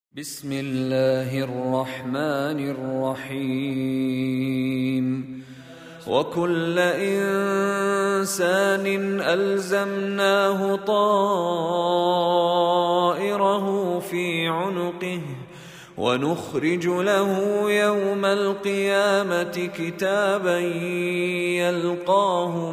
بسم الله الرحمن الرحيم وكل إنسان ألزمناه طائره في عنقه ونخرج له يوم القيامة كتابا يلقاه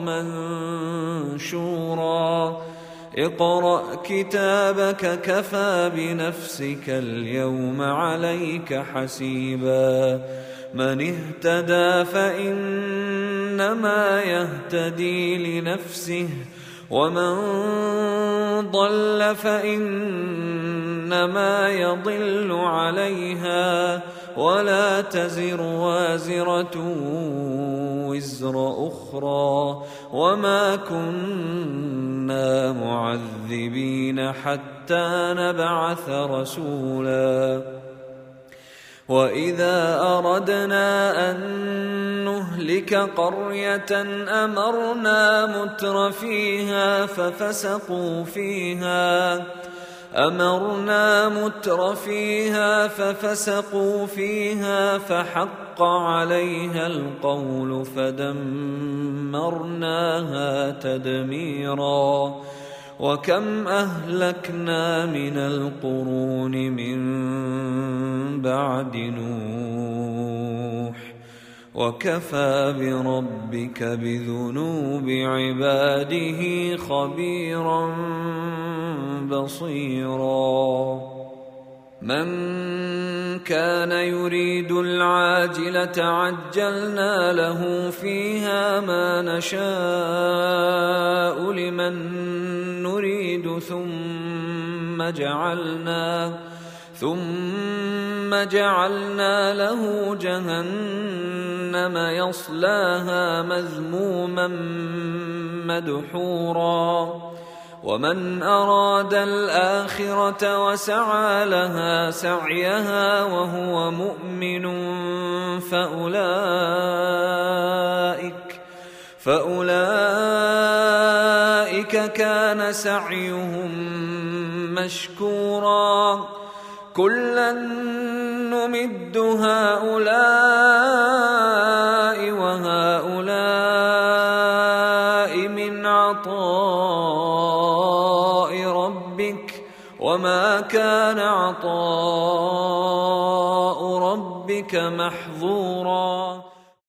منشورا اقرأ كتابك كفى بنفسك اليوم عليك حسيبا من اهتدى فإنما يهتدي لنفسه ومن ضل فإنما يضل عليها ولا تزر وازرة وزر أخرى وما كنا معذبين حتى نبعث رسولا وإذا أردنا أن نهلك قرية أمرنا متر فيها ففسقوا فيها فحق عليها القول فدمرناها تدميرا وكم أهلكنا من القرون من بعد نوح وكفى بربك بذنوب عباده خبيرا بصيرا من كان يريد العاجلة عجلنا له فيها ما نشاء لمن نريد ثم جعلنا له جهنم يصلاها مذموما مدحورا ومن أراد الآخرة وسعى لها سعيها وهو مؤمن فأولئك كان سعيهم مشكورا كلا نمد هؤلاء وهؤلاء من عطاء ربك وما كان عطاء ربك محظورا